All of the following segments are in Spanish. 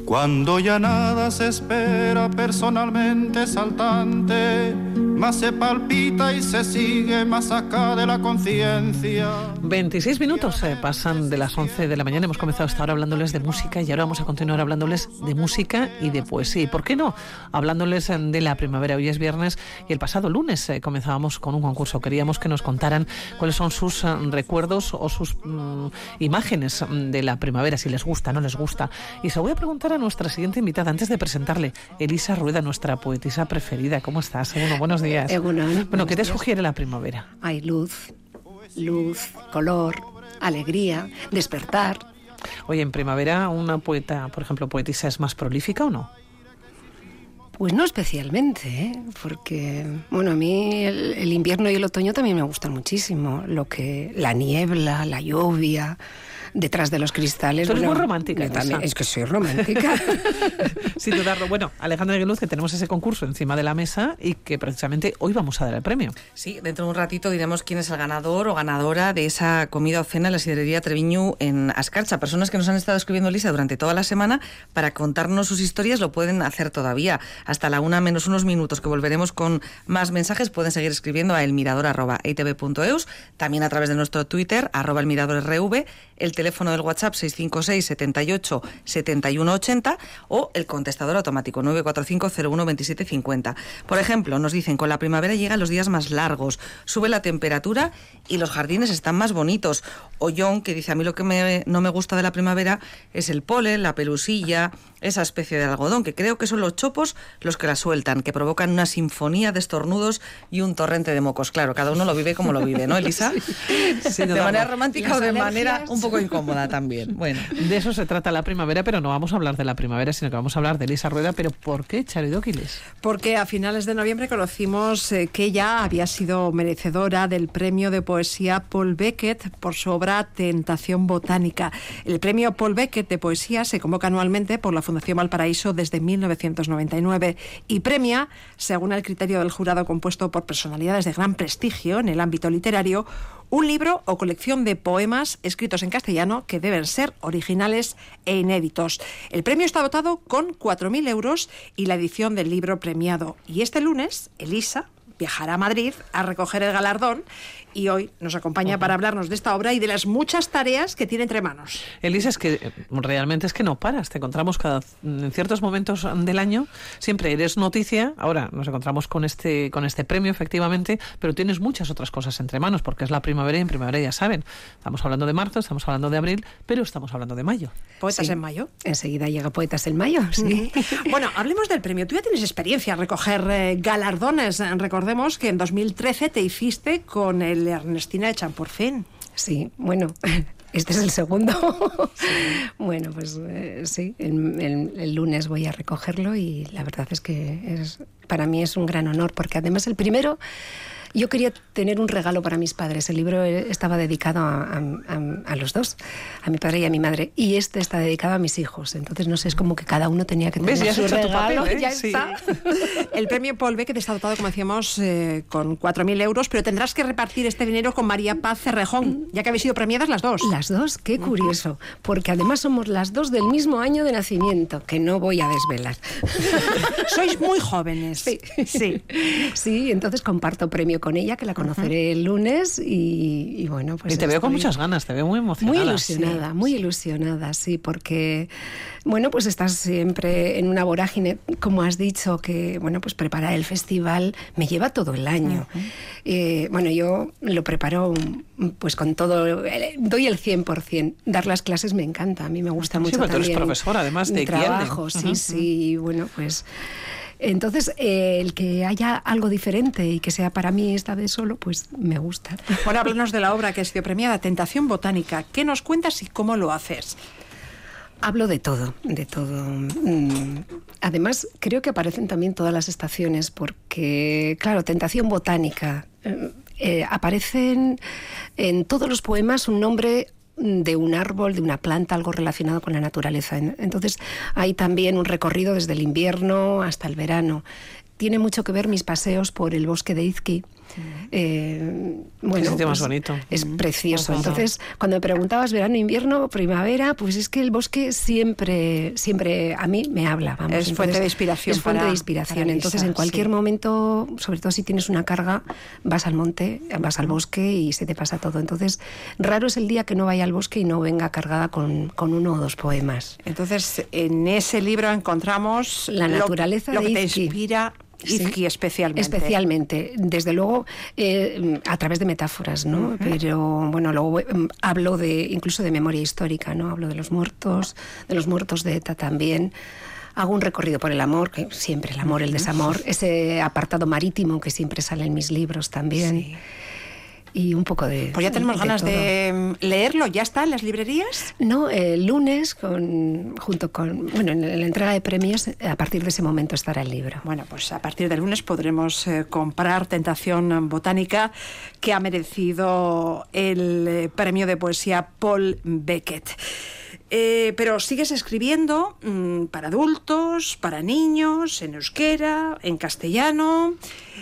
Cuando ya nada se espera personalmente saltante, más se palpita y se sigue más acá de la conciencia. 26 minutos pasan de las 11 de la mañana. Hemos comenzado hasta ahora hablándoles de música y ahora vamos a continuar hablándoles de música y de poesía. ¿Y por qué no? Hablándoles de la primavera. Hoy es viernes y el pasado lunes comenzábamos con un concurso. Queríamos que nos contaran cuáles son sus recuerdos o sus imágenes de la primavera, si les gusta, no les gusta. Y se lo voy a preguntar a nuestra siguiente invitada antes de presentarle, Elisa Rueda, nuestra poetisa preferida. ¿Cómo estás? Bueno, buenos días. Bueno, ¿qué te sugiere la primavera? Hay luz, color, alegría, despertar. Oye, en primavera una poeta, por ejemplo, poetisa, ¿es más prolífica o no? Pues no especialmente, porque, bueno, a mí el invierno y el otoño también me gustan muchísimo. La niebla, la lluvia, detrás de los cristales. Tú eres muy romántica. También, es que soy romántica. Sin dudarlo. Bueno, Alejandra Aguiluz, que tenemos ese concurso encima de la mesa y que precisamente hoy vamos a dar el premio. Sí, dentro de un ratito diremos quién es el ganador o ganadora de esa comida o cena en la sidrería Treviñu en Ascarcha. Personas que nos han estado escribiendo, Elisa, durante toda la semana para contarnos sus historias lo pueden hacer todavía. Hasta la 1 menos unos minutos, que volveremos con más mensajes. Pueden seguir escribiendo a elmirador@eitv.eus, también a través de nuestro Twitter, @elmiradorrv, el teléfono del WhatsApp 656 78 71 80 o el contestador automático 945 01 27 50. Por ejemplo, nos dicen, con la primavera llegan los días más largos, sube la temperatura y los jardines están más bonitos. O John, que dice, a mí lo que no me gusta de la primavera es el polen, la pelusilla, esa especie de algodón, que creo que son los chopos los que la sueltan, que provocan una sinfonía de estornudos y un torrente de mocos. Claro, cada uno lo vive como lo vive, ¿no, Elisa? Sí, de manera romántica o de manera un poco incómoda también. Bueno, de eso se trata la primavera, pero no vamos a hablar de la primavera, sino que vamos a hablar de Elisa Rueda. ¿Pero por qué, Charo Dóquiles? Porque a finales de noviembre conocimos que ella había sido merecedora del premio de poesía Paul Beckett por su obra Tentación botánica. El premio Paul Beckett de poesía se convoca anualmente por la Fundación Valparaíso desde 1999 y premia, según el criterio del jurado compuesto por personalidades de gran prestigio en el ámbito literario, un libro o colección de poemas escritos en castellano que deben ser originales e inéditos. El premio está dotado con 4.000 euros y la edición del libro premiado. Y este lunes, Elisa viajará a Madrid a recoger el galardón y hoy nos acompaña para hablarnos de esta obra y de las muchas tareas que tiene entre manos. Elisa, es que realmente es que no paras, te encontramos en ciertos momentos del año, siempre eres noticia. Ahora nos encontramos con este premio, efectivamente, pero tienes muchas otras cosas entre manos, porque es la primavera y en primavera ya saben, estamos hablando de marzo, estamos hablando de abril, pero estamos hablando de mayo. ¿Poetas en mayo? Enseguida llega Poetas en mayo, sí. Bueno, hablemos del premio. Tú ya tienes experiencia en recoger galardones. Recordemos que en 2013 te hiciste con el Ernestina de Champurfín. Sí, bueno, este es el segundo. Sí. Bueno, pues sí, el lunes voy a recogerlo y la verdad es que para mí es un gran honor, porque además el primero, yo quería tener un regalo para mis padres. El libro estaba dedicado a los dos, a mi padre y a mi madre, y este está dedicado a mis hijos. Entonces, no sé, es como que cada uno tenía que tener su regalo. Papel, ya sí. está. El premio Paul Beckett está dotado, como decíamos, con 4.000 euros, pero tendrás que repartir este dinero con María Paz Cerrejón, ya que habéis sido premiadas las dos. Las dos, qué curioso, porque además somos las dos del mismo año de nacimiento, que no voy a desvelar. Sois muy jóvenes. Sí. Sí. Sí, entonces comparto premio con ella, que la conoceré el lunes y bueno, pues... Y te veo con muchas ganas, te veo muy emocionada. Muy ilusionada, sí, porque, bueno, pues estás siempre en una vorágine, como has dicho, que, bueno, pues preparar el festival me lleva todo el año. Bueno, yo lo preparo pues con todo, doy el 100%. Dar las clases me encanta, a mí me gusta mucho también. Sí, pero tú eres profesora, además, de trabajo, sí, bueno, pues... Entonces, el que haya algo diferente y que sea para mí esta vez solo, pues me gusta. Bueno, háblanos de la obra que ha sido premiada, Tentación botánica. ¿Qué nos cuentas y cómo lo haces? Hablo de todo, de todo. Además, creo que aparecen también todas las estaciones, porque, claro, Tentación botánica, aparecen en todos los poemas un nombre de un árbol, de una planta, algo relacionado con la naturaleza. Entonces hay también un recorrido desde el invierno hasta el verano. Tiene mucho que ver mis paseos por el bosque de Izqui, Bueno, qué sitio más pues, bonito. es precioso. Entonces, cuando me preguntabas verano, invierno, primavera, pues es que el bosque siempre a mí me habla. Vamos. Es fuente de inspiración. Es fuente de inspiración. Entonces, en cualquier momento, sobre todo si tienes una carga, vas al monte, vas al bosque y se te pasa todo. Entonces, raro es el día que no vaya al bosque y no venga cargada con 1 o 2 poemas. Entonces, en ese libro encontramos la naturaleza lo de que te Izki. Inspira Izki especialmente. Especialmente, desde luego a través de metáforas, ¿no? Pero bueno, luego hablo incluso de memoria histórica, ¿no? Hablo de los muertos de ETA también. Hago un recorrido por el amor, que siempre el amor, el desamor, ese apartado marítimo que siempre sale en mis libros también. Sí. Y un poco de... Pues ya tenemos ganas de leerlo. ¿Ya está en las librerías? No, el lunes, junto con... Bueno, en la entrega de premios, a partir de ese momento estará el libro. Bueno, pues a partir del lunes podremos comprar Tentación Botánica, que ha merecido el premio de poesía Paul Beckett. Pero sigues escribiendo para adultos, para niños, en euskera, en castellano.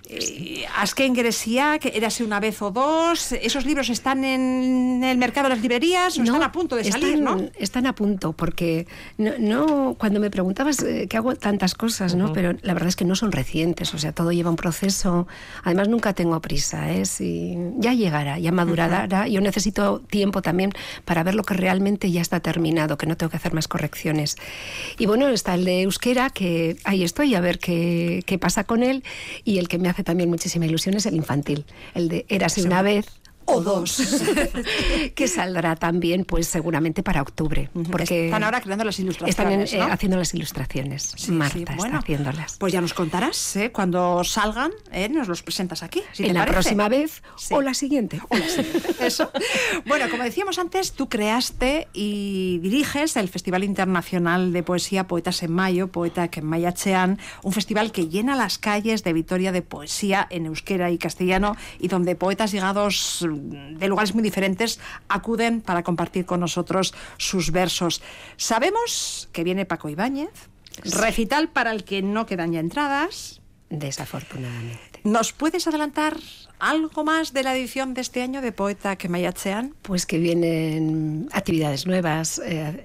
Azken Geresia, que Érase una vez o dos. ¿Esos libros están en el mercado de las librerías o están a punto de salir, no? Están a punto, porque no cuando me preguntabas que hago tantas cosas, ¿no? Pero la verdad es que no son recientes, o sea, todo lleva un proceso. Además, nunca tengo prisa, si ya llegará, ya madurará. Yo necesito tiempo también para ver lo que realmente ya está terminado, que no tengo que hacer más correcciones. Y bueno, está el de euskera, que ahí estoy a ver qué pasa con él, y el que me hace también muchísima ilusión es el infantil, el de Érase una vez o dos, que saldrá también, pues seguramente para octubre. Porque están ahora creando las ilustraciones, están ¿no? haciendo las ilustraciones. Sí, Marta bueno, está haciéndolas. Pues ya nos contarás, cuando salgan, nos los presentas aquí, si en te la parece. próxima vez o la siguiente. Eso. Bueno, como decíamos antes, tú creaste y diriges el Festival Internacional de Poesía Poetas en Mayo, Poetak en Maiatzean, un festival que llena las calles de Vitoria de poesía en euskera y castellano, y donde poetas llegados de lugares muy diferentes acuden para compartir con nosotros sus versos. Sabemos que viene Paco Ibáñez, recital para el que no quedan ya entradas. Desafortunadamente. ¿Nos puedes adelantar algo más de la edición de este año de Poetak en Maiatzean? Pues que vienen actividades nuevas,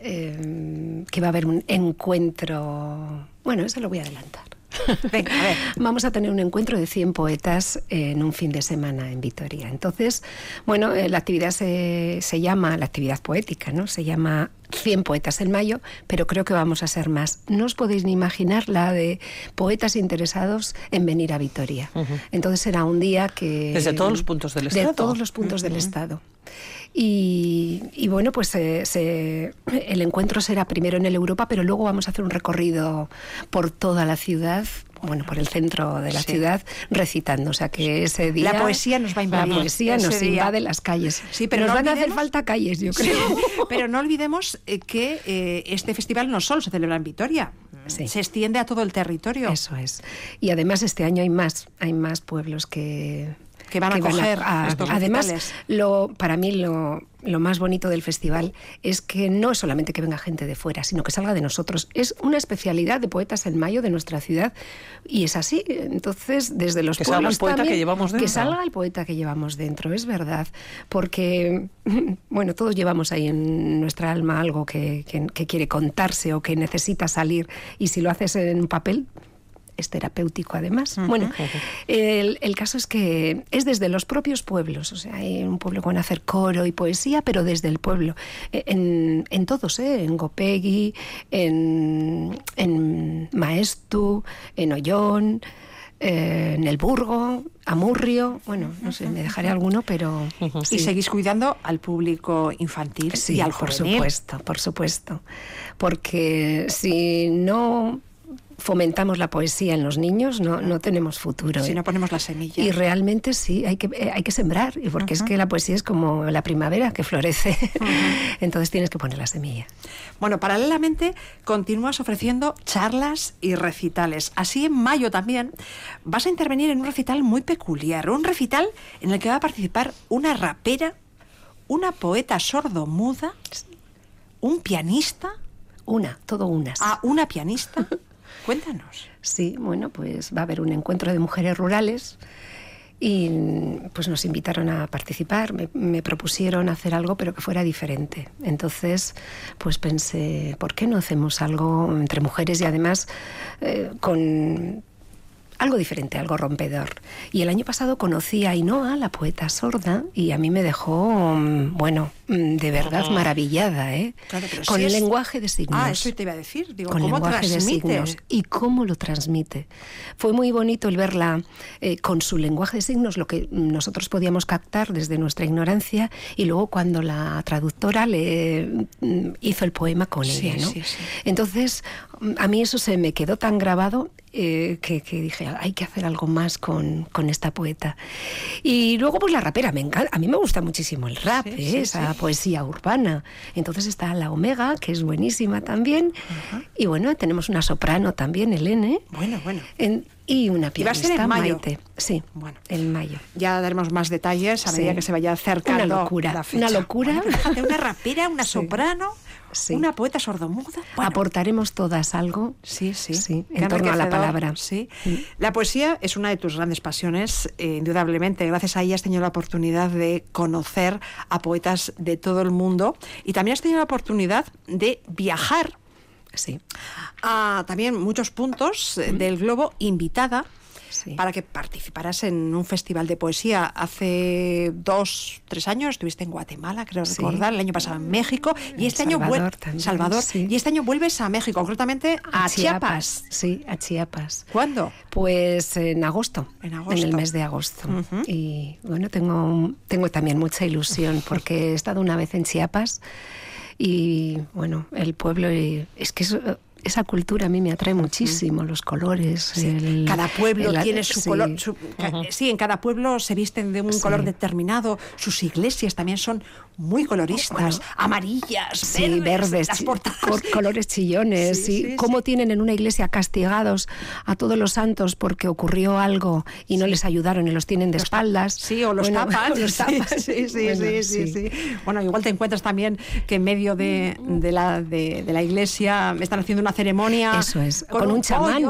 que va a haber un encuentro... Bueno, eso lo voy a adelantar. Venga, a ver. Vamos a tener un encuentro de 100 poetas en un fin de semana en Vitoria. Entonces, bueno, la actividad se llama, la actividad poética, ¿no? Se llama 100 poetas en mayo, pero creo que vamos a ser más. No os podéis ni imaginar la de poetas interesados en venir a Vitoria. Entonces será un día que... Desde todos los puntos del Estado. De todos los puntos del Estado. Y bueno, pues el encuentro será primero en el Europa, pero luego vamos a hacer un recorrido por toda la ciudad, bueno, por el centro de la ciudad, recitando. O sea que ese día... La poesía nos va a invadir. La poesía nos invade las calles. Sí, pero nos no van a olvidemos... hacer falta calles, yo creo. Pero no olvidemos que este festival no solo se celebra en Vitoria, se extiende a todo el territorio. Eso es. Y además este año hay más pueblos que van a acoger estos además, recitales. Para mí lo más bonito del festival es que no es solamente que venga gente de fuera, sino que salga de nosotros. Es una especialidad de Poetas en Mayo de nuestra ciudad, y es así. Entonces, desde los pueblos salga el poeta también, que llevamos dentro. Que salga el poeta que llevamos dentro, es verdad. Porque, bueno, todos llevamos ahí en nuestra alma algo que quiere contarse o que necesita salir, y si lo haces en un papel... es terapéutico además. Bueno, el caso es que es desde los propios pueblos, o sea, hay un pueblo que van a hacer coro y poesía, pero desde el pueblo, en todos, en Gopegui, en Maestu, en Ollón, en El Burgo, Amurrio, bueno, no sé, me dejaré alguno, pero... Sí. Y seguís cuidando al público infantil y al juvenil. Por supuesto, porque si no... fomentamos la poesía en los niños, no tenemos futuro. Si no ponemos la semilla. Y realmente sí, hay que sembrar, porque es que la poesía es como la primavera que florece. Entonces tienes que poner la semilla. Bueno, paralelamente continúas ofreciendo charlas y recitales. Así en mayo también vas a intervenir en un recital muy peculiar, un recital en el que va a participar una rapera, una poeta sordomuda, un pianista. Todo unas. Una pianista. Cuéntanos. Sí, bueno, pues va a haber un encuentro de mujeres rurales Y pues nos invitaron a participar, me propusieron hacer algo pero que fuera diferente. Entonces pues pensé, ¿por qué no hacemos algo entre mujeres y además con algo diferente, algo rompedor? Y el año pasado conocí a Ainhoa, la poeta sorda, y a mí me dejó, de verdad maravillada, ¿eh? Claro, pero con el lenguaje de signos. Ah, eso te iba a decir. Digo, con ¿cómo lenguaje transmite? de signos y cómo lo transmite. Fue muy bonito el verla con su lenguaje de signos, lo que nosotros podíamos captar desde nuestra ignorancia, y luego cuando la traductora le hizo el poema con ella, ¿no? Sí. Entonces, a mí eso se me quedó tan grabado que dije, hay que hacer algo más con esta poeta. Y luego pues la rapera, me encanta, a mí me gusta muchísimo el rap, esa poesía urbana. Entonces está la Omega, que es buenísima también. Uh-huh. Y bueno, tenemos una soprano también, Helene. Bueno. Y una pianista, ¿Y va a ser en mayo? Maite. Sí, bueno, en mayo. Ya daremos más detalles a medida que se vaya acercando una locura, la fecha. Una locura. Bueno, una rapera, una soprano, una poeta sordomuda. Bueno, aportaremos todas algo. Sí. En torno a la palabra. Sí. La poesía es una de tus grandes pasiones, indudablemente. Gracias a ella has tenido la oportunidad de conocer a poetas de todo el mundo y también has tenido la oportunidad de viajar. Sí. A también muchos puntos del globo, invitada para que participaras en un festival de poesía. Hace 2-3 años estuviste en Guatemala, creo recordar, el año pasado en México, y este año Salvador, y este año vuelves a México, concretamente a Chiapas. Sí, a Chiapas. ¿Cuándo? Pues en agosto. En el mes de agosto. Uh-huh. Y bueno, tengo también mucha ilusión porque he estado una vez en Chiapas. Y bueno, el pueblo, es que esa cultura a mí me atrae muchísimo, los colores. Sí. Cada pueblo tiene su color. En cada pueblo se visten de un color determinado. Sus iglesias también son muy coloristas, amarillas, verdes, las portadas. Colores chillones. Cómo tienen en una iglesia castigados a todos los santos porque ocurrió algo y no les ayudaron y los tienen de espaldas. Sí, o los tapan. Sí. Bueno, igual te encuentras también que en medio de la iglesia están haciendo una ceremonia. Eso es, con un chamán.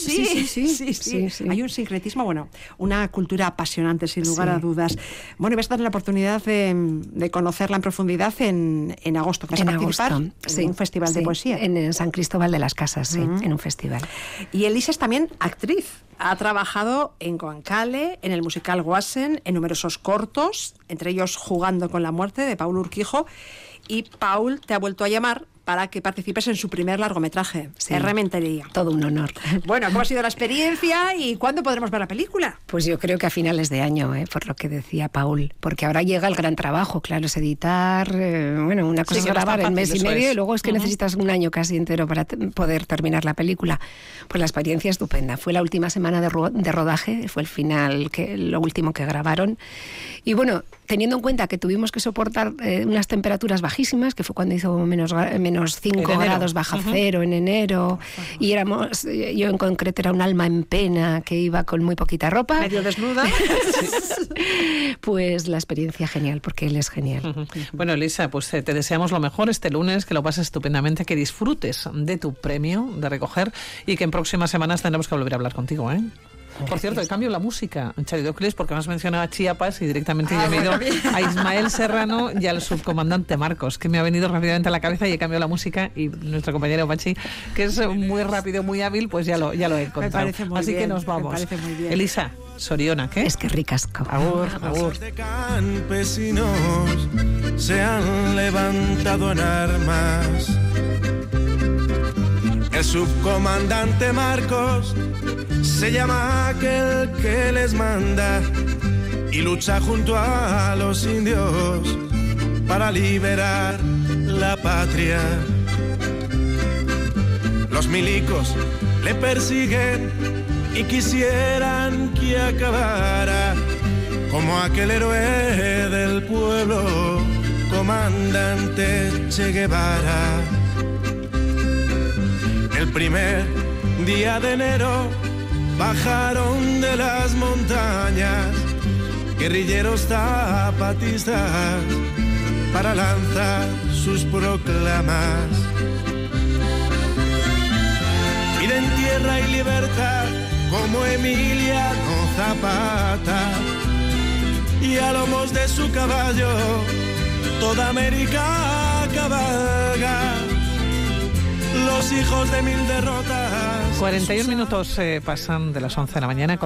Sí. Hay un sincretismo, una cultura apasionante, sin lugar a dudas. Bueno, y vas a tener la oportunidad de conocerla en profundidad en agosto. ¿Vas a participar en un festival de poesía? En San Cristóbal de las Casas, en un festival. Y Elisa es también actriz. Ha trabajado en Goankale, en el musical Guasen, en numerosos cortos, entre ellos Jugando con la muerte, de Paul Urquijo. Y Paul te ha vuelto a llamar para que participes en su primer largometraje, Errementería. Todo un honor. Bueno, ¿cómo ha sido la experiencia y cuándo podremos ver la película? Pues yo creo que a finales de año, por lo que decía Paul, porque ahora llega el gran trabajo, claro, es editar, una cosa es grabar en mes y medio y luego es que necesitas un año casi entero para poder terminar la película. Pues la experiencia estupenda. Fue la última semana de rodaje, fue el final, lo último que grabaron. Y bueno, teniendo en cuenta que tuvimos que soportar unas temperaturas bajísimas, que fue cuando hizo menos 5 grados bajo cero en enero, y yo en concreto era un alma en pena que iba con muy poquita ropa. Medio desnuda. Pues la experiencia genial, porque él es genial. Bueno, Elisa, pues te deseamos lo mejor este lunes, que lo pases estupendamente, que disfrutes de tu premio de recoger y que en próximas semanas tendremos que volver a hablar contigo, ¿eh? Por cierto, he cambiado la música, Charidocles, porque me has mencionado a Chiapas y directamente yo me he ido a Ismael Serrano y al subcomandante Marcos, que me ha venido rápidamente a la cabeza y he cambiado la música, y nuestro compañero Pachi, que es muy rápido, muy hábil, pues ya lo he encontrado. Me parece muy Así bien, que nos vamos. Me parece muy bien. Elisa, Soriona, ¿qué? Es que ricasco. Agur. De campesinos se han levantado en armas. El subcomandante Marcos se llama aquel que les manda y lucha junto a los indios para liberar la patria. Los milicos le persiguen y quisieran que acabara como aquel héroe del pueblo, comandante Che Guevara. El primer día de enero bajaron de las montañas guerrilleros zapatistas para lanzar sus proclamas. Piden tierra y libertad como Emiliano Zapata. y a lomos de su caballo toda América cabalga. Los hijos de mil derrotas. 41 minutos pasan de las 11 de la mañana.